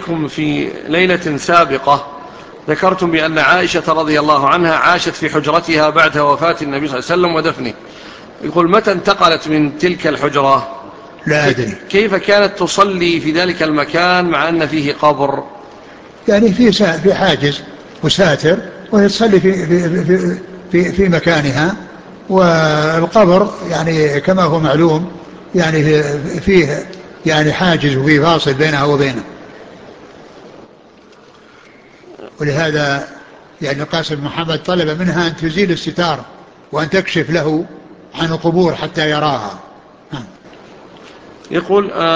إليكم في ليلة سابقة ذكرتم بأن عائشة رضي الله عنها عاشت في حجرتها بعد وفاة النبي صلى الله عليه وسلم ودفنه. يقول متى انتقلت من تلك الحجرة؟ لا أدري. كيف كانت تصلي في ذلك المكان مع أن فيه قبر؟ يعني في حاجز وساتر، وهي تصلي في مكانها، والقبر يعني كما هو معلوم يعني فيه يعني حاجز وفيه فاصل بينها وبينه. ولهذا يعني القاسم محمد طلب منها أن تزيل الستار وأن تكشف له عن القبور حتى يراها. يقول